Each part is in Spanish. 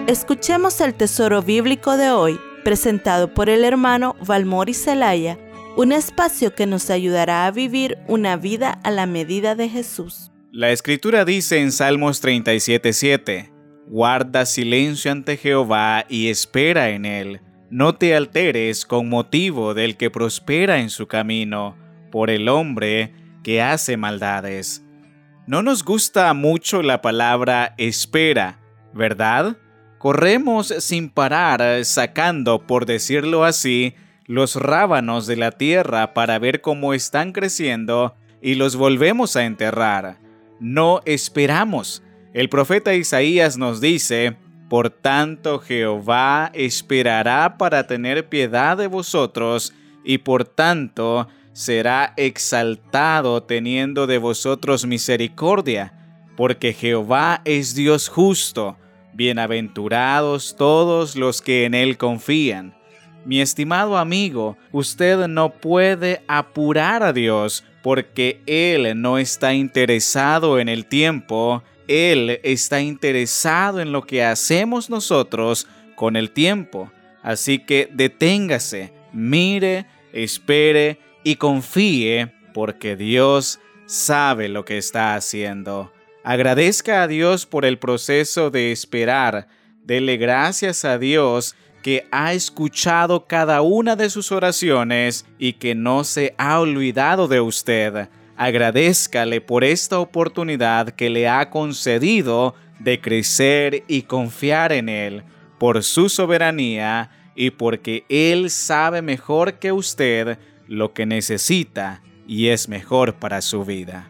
Escuchemos el tesoro bíblico de hoy, presentado por el hermano Valmori Zelaya, un espacio que nos ayudará a vivir una vida a la medida de Jesús. La Escritura dice en Salmos 37:7, «Guarda silencio ante Jehová y espera en él. No te alteres con motivo del que prospera en su camino, por el hombre que hace maldades». No nos gusta mucho la palabra espera, ¿verdad? Corremos sin parar, sacando, por decirlo así, los rábanos de la tierra para ver cómo están creciendo y los volvemos a enterrar. No esperamos. El profeta Isaías nos dice, «Por tanto Jehová esperará para tener piedad de vosotros, y por tanto será exaltado teniendo de vosotros misericordia, porque Jehová es Dios justo. Bienaventurados todos los que en él confían». Mi estimado amigo, usted no puede apurar a Dios porque Él no está interesado en el tiempo. Él está interesado en lo que hacemos nosotros con el tiempo. Así que deténgase, mire, espere y confíe porque Dios sabe lo que está haciendo. Agradezca a Dios por el proceso de esperar. Dele gracias a Dios que ha escuchado cada una de sus oraciones y que no se ha olvidado de usted. Agradézcale por esta oportunidad que le ha concedido de crecer y confiar en Él, por su soberanía y porque Él sabe mejor que usted lo que necesita y es mejor para su vida.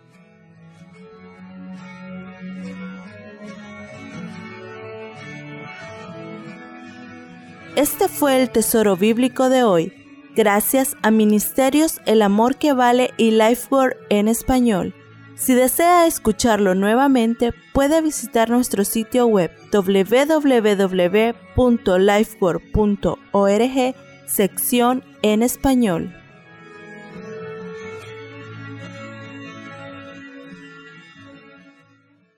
Este fue el tesoro bíblico de hoy, gracias a Ministerios El Amor que Vale y Lifeword en español. Si desea escucharlo nuevamente, puede visitar nuestro sitio web www.lifeword.org, sección en español.